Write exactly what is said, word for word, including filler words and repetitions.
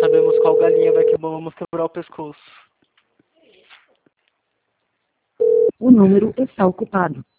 sabemos qual galinha vai que vamos quebrar o pescoço. O número está ocupado.